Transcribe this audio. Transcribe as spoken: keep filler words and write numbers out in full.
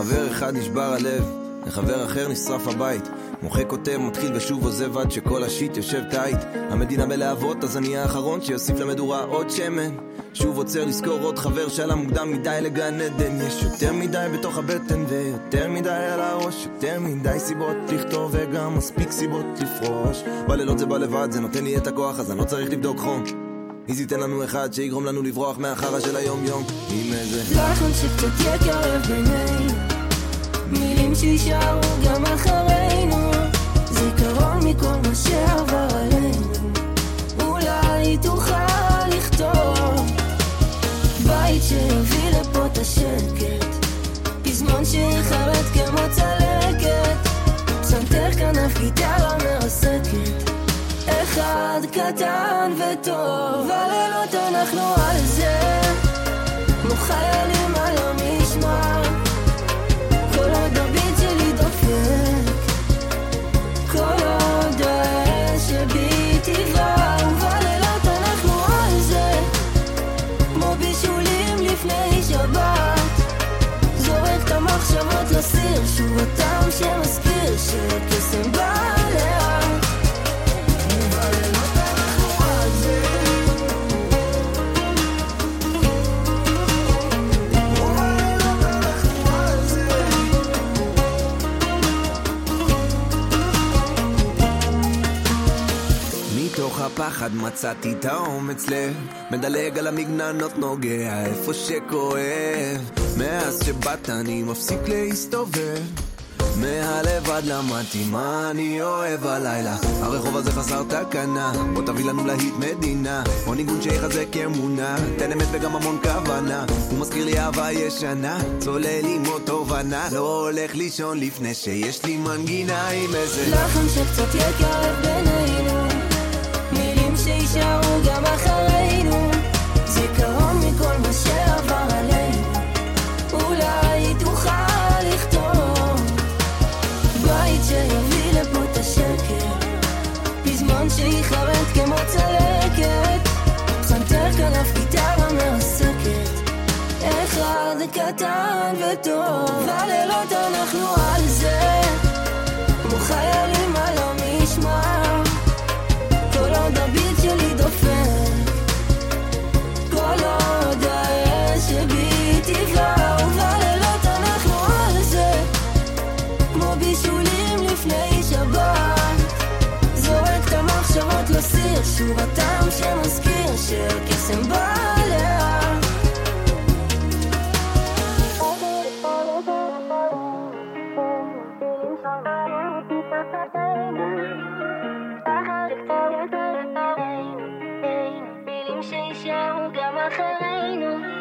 לחבר אחד נשבר הלב, לחבר אחר נשרף הבית. מוחה כותב, מתחיל ושוב עוזב עד שכל השיט יושב טייט. המדינה בלהבות, אז אני האחרון שיוסיף למדורה עוד שמן. שוב עוצר לזכור עוד חבר שעלה מוקדם מדי לגן עדן. יש יותר מדי בתוך הבטן ויותר מדי על הראש, יותר מדי סיבות לכתוב וגם מספיק סיבות לפרוש. בלילות זה בא לבד, זה נותן לי את הכוח, אז אני לא צריך לבדוק חום. איז ייתן לנו אחד שיגרום לנו לברוח מהחרה של היום יום. עם איזה לחן שקצת יקרב בינינו, מילים שישארו גם אחרינו, זיכרון מכל מה שעבר עלינו. אולי תוכל לכתוב בית שיביא לפה את השקט, פזמון שיחרט כמו צלקת, פסנתר כנף גיטרה מרסקת, אחד קטן וטוב. בלילות אנחנו על זה, כמו חיילים על המשמר, כל עוד הביט שלי דופק, כל עוד האש שבי טבעה. ובלילות אנחנו על זה, כמו בישולים לפני שבת, זורק את המחשבות לסיר, שוב הטעם שמזכיר שקסם בא לאט. הפחד מצאתי את האומץ לב, מדלג על המגננות נוגע איפה שכואב. מאז שבאת אני מפסיק להסתובב, מהלבד למדתי מה אני אוהב הלילה. הרחוב הזה חסר תקנה, בוא תביא לנו להיט מדינה, או ניגון שיחזק אמונה, תן אמת וגם המון כוונה. הוא מזכיר לי אהבה ישנה, צולל עם אותו בנה, לא הולך לישון לפני שיש לי מנגינה עם איזה לחן שקצת יקרב בינינו, מילים שישארו גם אחרינו, זיכרון מכל מה שעבר עלינו. אולי תוכל לכתוב בית שיביא לפה את השקט, פזמון שיחרט כמו צלקת, פסנתר כנף גיטרה מרסקת, אחד קטן וטוב. בלילות אנחנו על זה, כמו חיילים על המשמר, כל עוד הביט שלי דופק, כל עוד האש שבי טבעה. ובלילות אנחנו על זה, כמו בישולים לפני שבת, זורק את המחשבות לסיר, שוב הטעם שמזכיר שקסם בא לאט. מילים שישארו גם אחרינו,